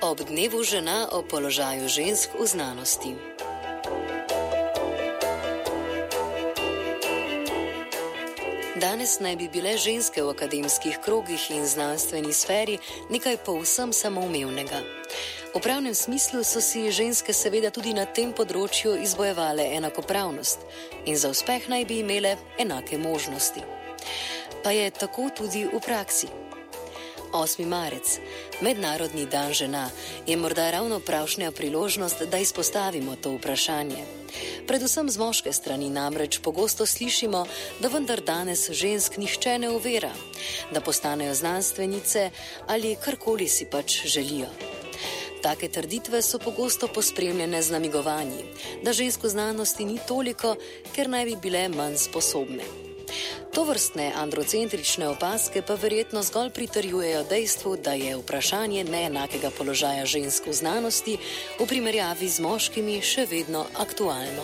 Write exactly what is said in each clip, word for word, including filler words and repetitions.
ob dnevu žena o položaju žensk v znanosti. Danes naj bi bile ženske v akademskih krogih in znanstveni sferi nekaj povsem samoumevnega. V pravnem smislu so si ženske seveda tudi na tem področju izbojevale enakopravnost in za uspeh naj bi imele enake možnosti. Pa je tako tudi v praksi. osmi marec, Mednarodni dan žena, je morda ravno pravšnja priložnost, da izpostavimo to vprašanje. Predvsem z moške strani namreč pogosto slišimo, da vendar danes žensk nihče ne ovira, da postanejo znanstvenice ali karkoli si pač želijo. Take trditve so pogosto pospremljene z namigovanji, da žensk v znanosti ni toliko, ker naj bi bile manj sposobne. Tovrstne androcentrične opaske pa verjetno zgolj pritrjujejo dejstvu, da je vprašanje neenakega položaja žensk v znanosti v primerjavi z moškimi še vedno aktualno.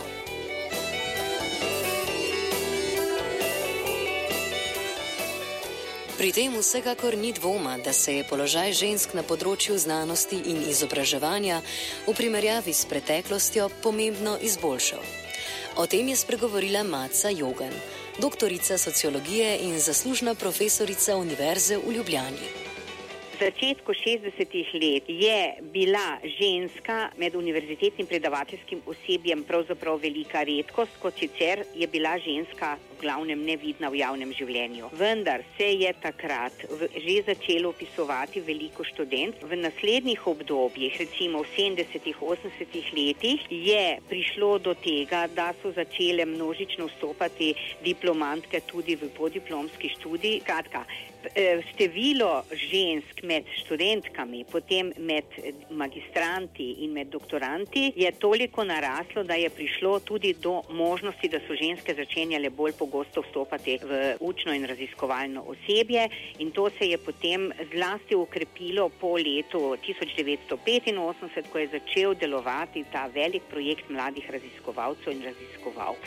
Pri tem vsekakor ni dvoma, da se je položaj žensk na področju znanosti in izobraževanja v primerjavi s preteklostjo pomembno izboljšal. O tem je spregovorila Maca Jogan, doktorica sociologije in zaslužna profesorica Univerze v Ljubljani. V začetku šestdesetih let je bila ženska med univerzitetnim predavateljskim osebjem pravzaprav velika redkost, kot sicer je bila ženska v glavnem nevidna v javnem življenju. Vendar se je takrat že začelo vpisovati veliko študent. V naslednjih obdobjih, recimo v sedemdesetih, osemdesetih letih, je prišlo do tega, da so začele množično vstopati diplomantke tudi v podiplomski študij. Kratka, število žensk med študentkami, potem med magistranti in med doktoranti je toliko naraslo, da je prišlo tudi do možnosti, da so ženske začenjale bolj pogosto vstopati v učno in raziskovalno osebje, in to se je potem zlasti ukrepilo po letu tisoč devetsto petinosemdeset, ko je začel delovati ta velik projekt mladih raziskovalcev in raziskovalk.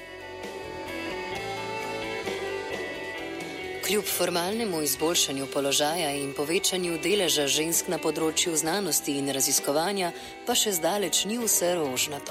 Kljub formalnemu izboljšanju položaja in povečanju deleža žensk na področju znanosti in raziskovanja pa še zdaleč ni vse rožnato.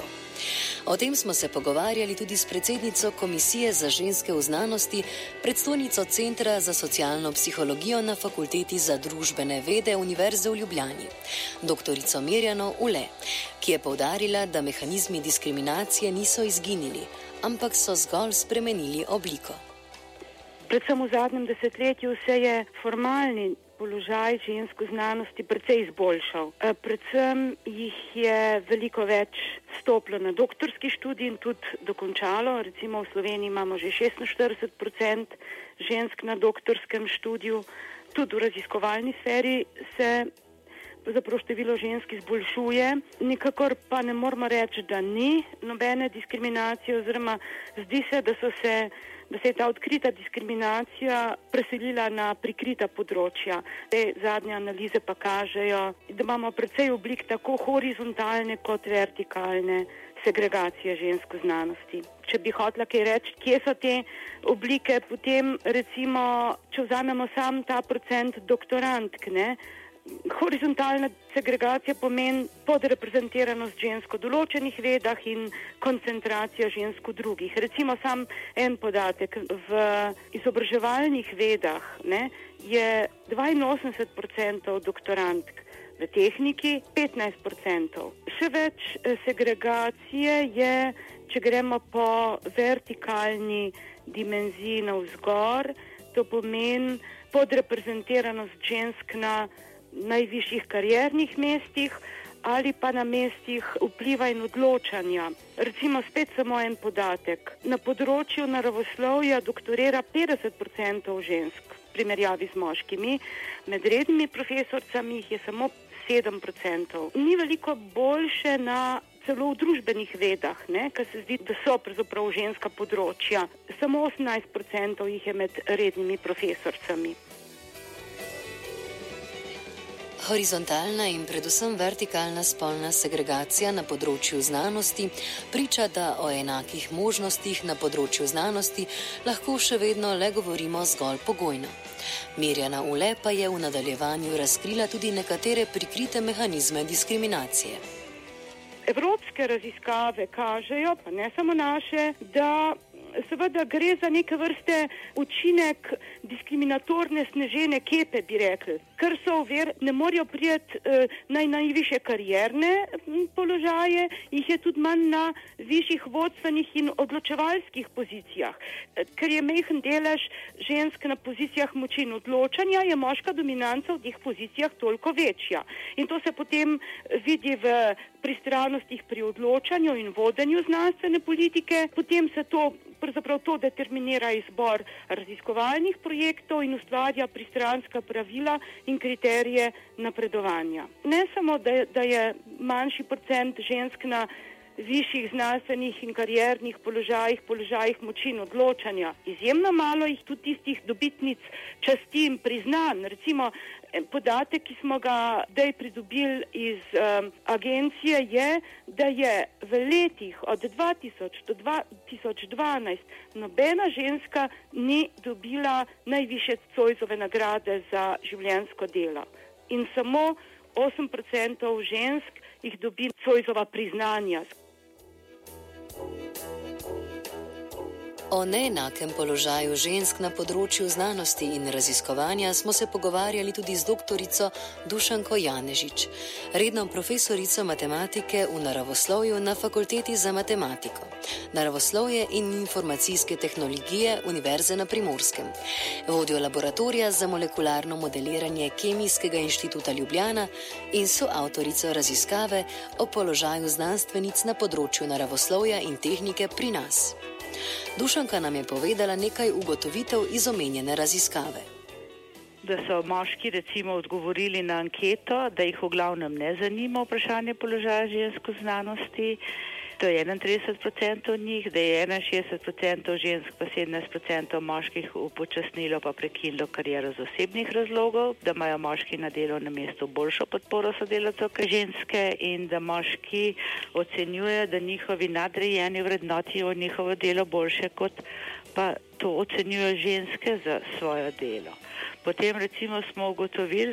O tem smo se pogovarjali tudi s predsednico Komisije za ženske v znanosti, predstojnico Centra za socialno psihologijo na Fakulteti za družbene vede Univerze v Ljubljani, doktorico Mirjano Ule, ki je poudarila, da mehanizmi diskriminacije niso izginili, ampak so zgolj spremenili obliko. Predvsem v zadnjem desetletju se je formalni položaj žensk v znanosti precej izboljšal. Predvsem jih je veliko več stopilo na doktorski študij in tudi dokončalo. Recimo v Sloveniji imamo že šestinštirideset procent žensk na doktorskem študiju. Tudi v raziskovalni sferi se zapravo število žensk izboljšuje. Nikakor pa ne moramo reči, da ni nobene diskriminacije, oziroma zdi se, da so se da se je ta odkrita diskriminacija preselila na prikrita področja. Te zadnje analize pa kažejo, da imamo precej oblik tako horizontalne kot vertikalne segregacije žensk v znanosti. Če bi hotela kaj reči, kje so te oblike, potem recimo, če vzamemo sam ta procent doktorantk, ne, horizontalna segregacija pomeni podreprezentiranost žensk v določenih vedah in koncentracija žensk v drugih. Recimo sam en podatek, v izobraževalnih vedah ne, je dvainosemdeset procentov doktorantk, v tehniki petnajst procentov. Še več segregacije je, če gremo po vertikalni dimenziji navzgor, to pomeni podreprezentiranost žensk na najvišjih kariernih mestih ali pa na mestih vpliva in odločanja. Recimo spet samo en podatek. Na področju naravoslovja doktorira petdeset procentov žensk v primerjavi z moškimi, med rednimi profesorcami jih je samo sedem procentov. Ni veliko boljše na celo v družbenih vedah, ne, ker se zdi, da so pravzaprav ženska področja. Samo osemnajst procentov jih je med rednimi profesorcami. Horizontalna in predvsem vertikalna spolna segregacija na področju znanosti priča, da o enakih možnostih na področju znanosti lahko še vedno le govorimo zgolj pogojno. Mirjana Ule pa je v nadaljevanju razkrila tudi nekatere prikrite mehanizme diskriminacije. Evropske raziskave kažejo, pa ne samo naše, da seveda gre za neke vrste učinek diskriminatorne snežene kepe, bi rekli, ker so ver, ne morejo prijeti eh, na najviše karierne položaje, jih je tudi manj na višjih vodstvenih in odločevalskih pozicijah. Ker je majhen delež žensk na pozicijah moči in odločanja, je moška dominanca v teh pozicijah toliko večja. In to se potem vidi v pristranostih pri odločanju in vodenju znanstvene politike, potem se to pravzaprav to determinira izbor raziskovalnih projektov in ustvarja pristranska pravila in kriterije napredovanja. Ne samo, da je, da je manjši procent žensk na višjih znanstvenih in kariernih položajih, položajih moči in odločanja. Izjemno malo jih tudi tistih dobitnic časti in priznanj. Recimo podatek, ki smo ga zdaj pridobili iz um, agencije, je, da je v letih od dva tisoč do dva tisoč dvanajst nobena ženska ni dobila najvišje Zoisove nagrade za življenjsko delo. In samo osem procentov žensk jih dobi Zoisova priznanja. O neenakem položaju žensk na področju znanosti in raziskovanja smo se pogovarjali tudi z doktorico Dušanko Janežič, redno profesorico matematike v naravoslovju na Fakulteti za matematiko, naravoslovje in informacijske tehnologije Univerze na Primorskem, vodjo laboratorija za molekularno modeliranje Kemijskega inštituta Ljubljana in soavtorico raziskave o položaju znanstvenic na področju naravoslovja in tehnike pri nas. Dušanka nam je povedala nekaj ugotovitev iz omenjene raziskave. Da so moški recimo odgovorili na anketo, da jih v glavnem ne zanima vprašanje položaja žensk v znanosti, to je enaintrideset procentov njih, da je enainšestdeset procentov žensk pa sedemnajst procentov moških upočasnilo pa prekinilo kariero z osebnih razlogov, da imajo moški na delovnem mestu boljšo podporo sodelavcev kot ženske in da moški ocenjujejo, da njihovi nadrejeni vrednotijo njihovo delo boljše kot pa to ocenjujejo ženske za svoje delo. Potem recimo smo ugotovili,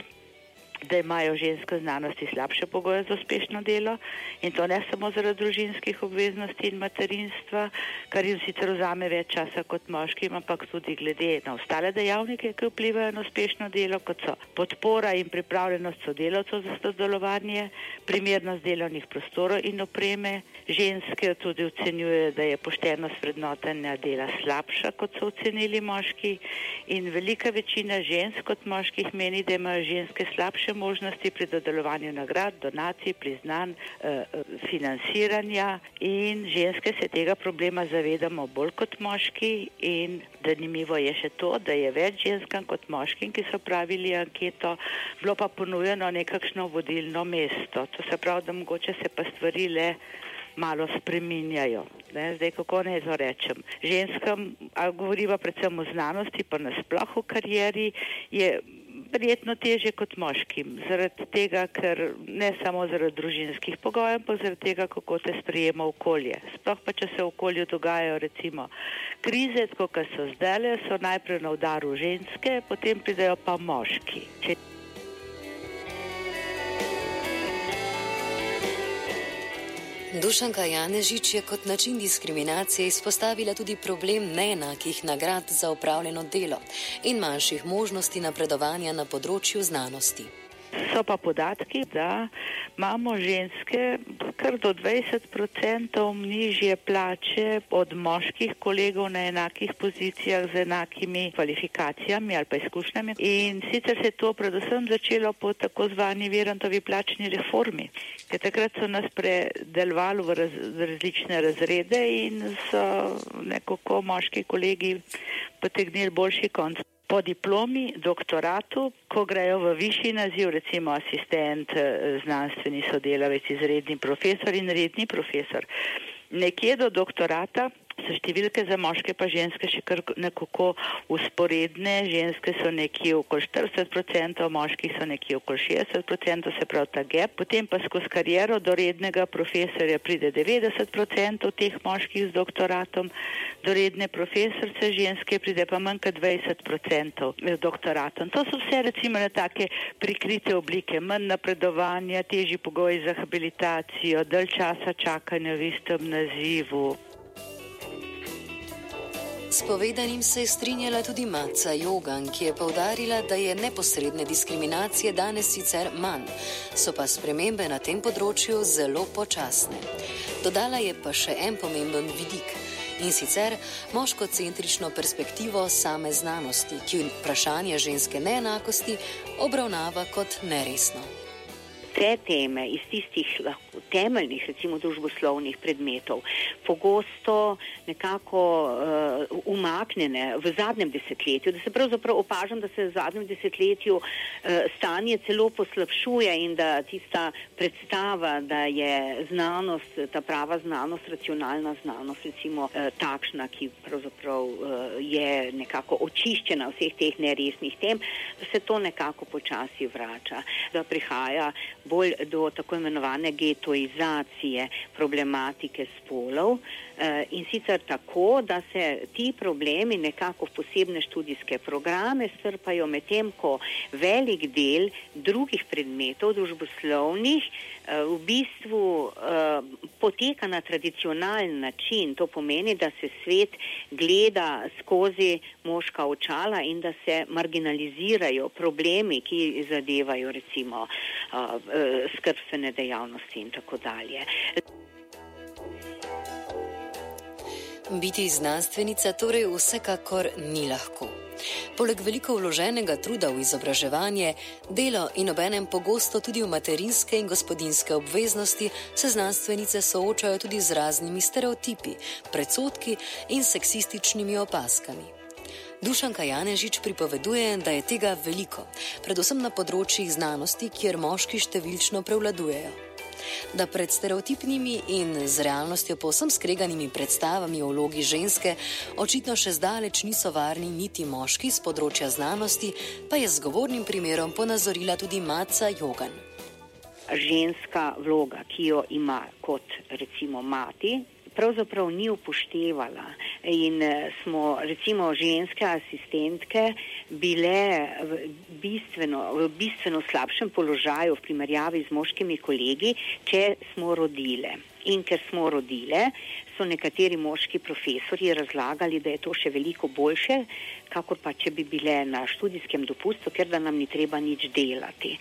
da imajo ženske znanosti slabše pogoje za uspešno delo in to ne samo zaradi družinskih obveznosti in materinstva, kar jim sicer vzame več časa kot moškim, ampak tudi glede na ostale dejavnike, ki vplivajo na uspešno delo, kot so podpora in pripravljenost sodelavcev za sodelovanje, primernost delovnih prostorov in opreme. Ženske tudi ocenjujejo, da je poštenost vrednotenja dela slabša, kot so ocenili moški, in velika večina žensk kot moških meni, da imajo ženske slabše možnosti pri dodelovanju nagrad, donacij, priznanj, eh, financiranja in ženske se tega problema zavedamo bolj kot moški in zanimivo je še to, da je več ženskam kot moškim, ki so pravili anketo, bilo pa ponujeno nekakšno vodilno mesto. To se pravi, da mogoče se pa stvari le malo spreminjajo. Ne? Zdaj, kako naj to rečem? Ženskam, a govoriva predvsem o znanosti, pa nasploh v karieri, je verjetno teže kot moškim, zaradi tega, ker ne samo zaradi družinskih pogojev, ampak zaradi tega, kako te sprejema okolje. Sploh pa, če se v okolju dogajajo recimo krize, tako kot so zdajle, so najprej na udaru ženske, potem pridejo pa moški. Če Dušanka Janežič je kot način diskriminacije izpostavila tudi problem neenakih nagrad za opravljeno delo in manjših možnosti napredovanja na področju znanosti. So pa podatki, da imamo ženske kar do dvajset procentov nižje plače od moških kolegov na enakih pozicijah z enakimi kvalifikacijami ali pa izkušnjami. In sicer se je to predvsem začelo po tako zvani Virantovi plačni reformi, ker takrat so nas predelovali v raz, različne razrede in so nekako moški kolegi potegnili boljši konc. Po diplomi, doktoratu, ko grejo v višji naziv, recimo asistent, znanstveni sodelavec, izredni profesor in redni profesor, nekje do doktorata So številke za moške pa ženske še kar nekako usporedne. Ženske so nekje okoli štirideset procentov, moški so nekje okoli šestdeset procentov, se pravi ta gap. Potem pa skozi kariero do rednega profesorja pride devetdeset procentov teh moških z doktoratom, do redne profesorce ženske pride pa manj kot dvajset procentov z doktoratom. To so vse recimo na take prikrite oblike, manj napredovanja, težji pogoji za habilitacijo, dalj časa čakanja v istem nazivu. S povedanim se je strinjala tudi Maca Jogan, ki je poudarila, da je neposredne diskriminacije danes sicer manj, so pa spremembe na tem področju zelo počasne. Dodala je pa še en pomemben vidik, in sicer moškocentrično perspektivo same znanosti, ki vprašanje ženske neenakosti obravnava kot neresno. Te teme iz tistih lahko temeljnih, recimo družboslovnih predmetov, pogosto nekako uh, umaknjene v zadnjem desetletju, da se pravzaprav opažam, da se v zadnjem desetletju uh, stanje celo poslabšuje in da tista predstava, da je znanost, ta prava znanost, racionalna znanost, recimo uh, takšna, ki pravzaprav uh, je nekako očiščena vseh teh neresnih tem, da se to nekako počasi vrača, da prihaja bolj do tako imenovane getoizacije problematike spolov in sicer tako, da se ti problemi nekako v posebne študijske programe strpajo, medtem ko velik del drugih predmetov družboslovnih v bistvu poteka na tradicionalen način. To pomeni, da se svet gleda skozi moška očala in da se marginalizirajo problemi, ki zadevajo recimo skrbstvene dejavnosti in tako dalje. Biti znanstvenica torej vsekakor ni lahko. Poleg veliko vloženega truda v izobraževanje, delo in obenem pogosto tudi v materinske in gospodinjske obveznosti se znanstvenice soočajo tudi z raznimi stereotipi, predsodki in seksističnimi opaskami. Dušanka Janežič pripoveduje, da je tega veliko, predvsem na področjih znanosti, kjer moški številčno prevladujejo. Da pred stereotipnimi in z realnostjo povsem skreganimi predstavami o vlogi ženske očitno še zdaleč niso varni niti moški z področja znanosti, pa je z zgovornim primerom ponazorila tudi Maca Jogan. Ženska vloga, ki jo ima kot recimo mati, pravzaprav ni upoštevala in smo recimo ženske asistentke bile v bistveno, v bistveno slabšem položaju v primerjavi z moškimi kolegi, če smo rodile. In ker smo rodile, so nekateri moški profesorji razlagali, da je to še veliko boljše, kakor pa če bi bile na študijskem dopustu, ker da nam ni treba nič delati.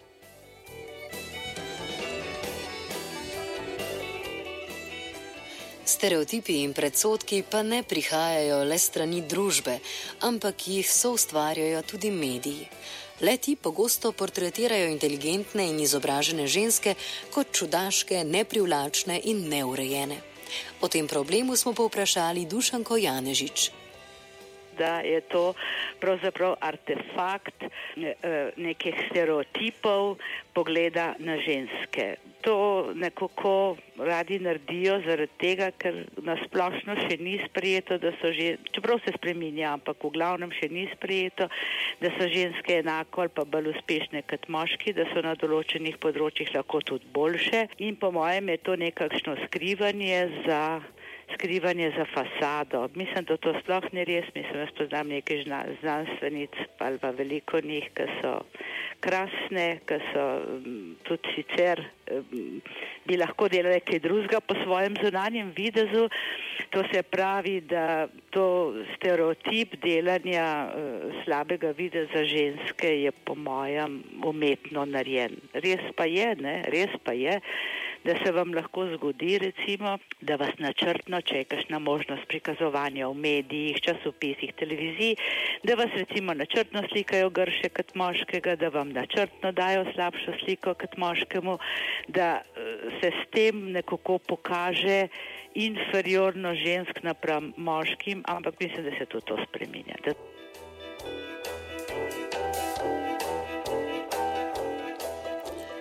Stereotipi in predsodki pa ne prihajajo le strani družbe, ampak jih soustvarjajo tudi mediji. Le-ti pogosto portretirajo inteligentne in izobražene ženske kot čudaške, neprivlačne in neurejene. O tem problemu smo povprašali Dušanko Janežič. Da je to pravzaprav artefakt nekih stereotipov pogleda na ženske. To nekako radi naredijo zaradi tega, ker nasplošno še ni sprejeto, da so ženske, čeprav se spreminja, ampak v glavnem še ni sprejeto, da so ženske enako ali pa bolj uspešne kot moški, da so na določenih področjih lahko tudi boljše in po mojem je to nekakšno skrivanje za skrivanje za fasado. Mislim, da to sploh ni res. Mislim, da poznam nekaj znanstvenic, ali pa veliko njih, ki so krasne, ki so tudi sicer bi lahko delali kaj drugega po svojem zunanjem videzu. To se pravi, da to stereotip delanja uh, slabega videza ženske je po mojem umetno narejen. Res pa je, ne, res pa je, da se vam lahko zgodi, recimo, da vas načrtno, če je kakšna možnost prikazovanja v medijih, časopisih, televiziji, da vas recimo načrtno slikajo grše kot moškega, da vam načrtno dajo slabšo sliko kot moškemu, da se s tem nekako pokaže inferiorno žensk napram moškim, ampak mislim, da se tudi to spreminja. Da...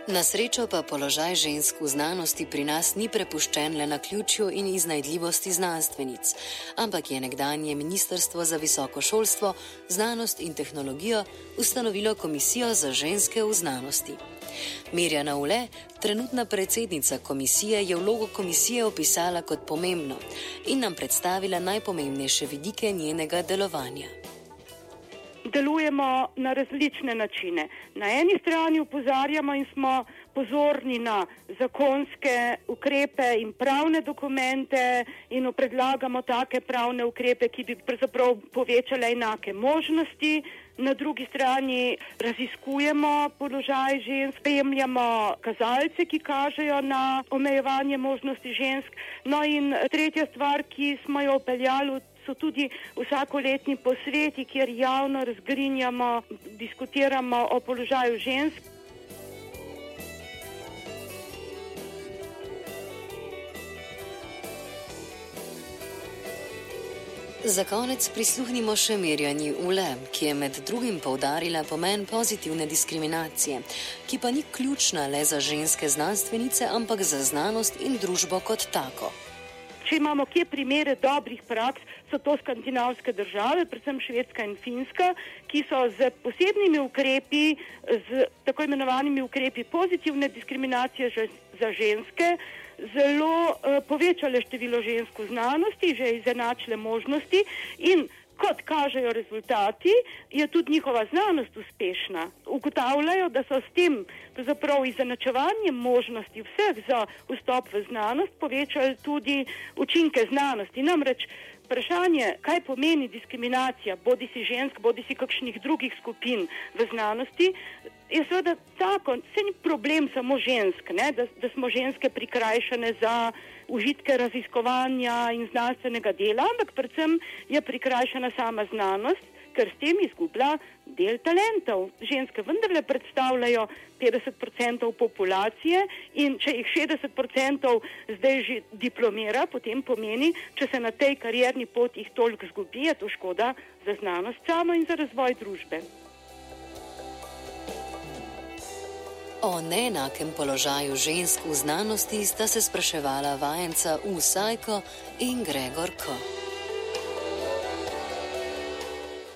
Na srečo pa položaj žensk v znanosti pri nas ni prepuščen le naključju in iznajdljivosti znanstvenic, ampak je nekdanje Ministrstvo za visoko šolstvo, znanost in tehnologijo ustanovilo Komisijo za ženske v znanosti. Mirjana Ule, trenutna predsednica komisije, je vlogo komisije opisala kot pomembno in nam predstavila najpomembnejše vidike njenega delovanja. Delujemo na različne načine. Na eni strani opozarjamo in smo pozorni na zakonske ukrepe in pravne dokumente in predlagamo take pravne ukrepe, ki bi pravzaprav povečale enake možnosti. Na drugi strani raziskujemo položaj žensk, spremljamo kazalce, ki kažejo na omejevanje možnosti žensk. No in tretja stvar, ki smo jo upeljali, so tudi vsakoletni posveti, kjer javno razgrinjamo, diskutiramo o položaju žensk. Za konec prisluhnimo še Mirjani Ule, ki je med drugim poudarila pomen pozitivne diskriminacije, ki pa ni ključna le za ženske znanstvenice, ampak za znanost in družbo kot tako. Če imamo kje primere dobrih praks, so to skandinavske države, predvsem Švedska in Finska, ki so z posebnimi ukrepi, z tako imenovanimi ukrepi pozitivne diskriminacije za ženske, zelo uh, povečale število žensk v znanosti, že izenačile možnosti in kot kažejo rezultati, je tudi njihova znanost uspešna. Ugotavljajo, da so s tem zapravo izenačevanjem možnosti vseh za vstop v znanost povečali tudi učinke znanosti. Namreč vprašanje, kaj pomeni diskriminacija, bodi si žensk, bodi si kakšnih drugih skupin v znanosti, je seveda tako, se ni problem samo žensk, ne, da, da smo ženske prikrajšane za užitke raziskovanja in znanstvenega dela, ampak predvsem je prikrajšana sama znanost, ker s tem izgublja del talentov. Ženske vendarle predstavljajo petdeset odstotkov populacije in če jih šestdeset odstotkov zdaj že diplomira, potem pomeni, če se na tej karierni poti jih toliko zgubi, je to škoda za znanost samo in za razvoj družbe. O neenakem položaju žensk v znanosti sta se spraševala vajenca U. Sajko in Gregor K.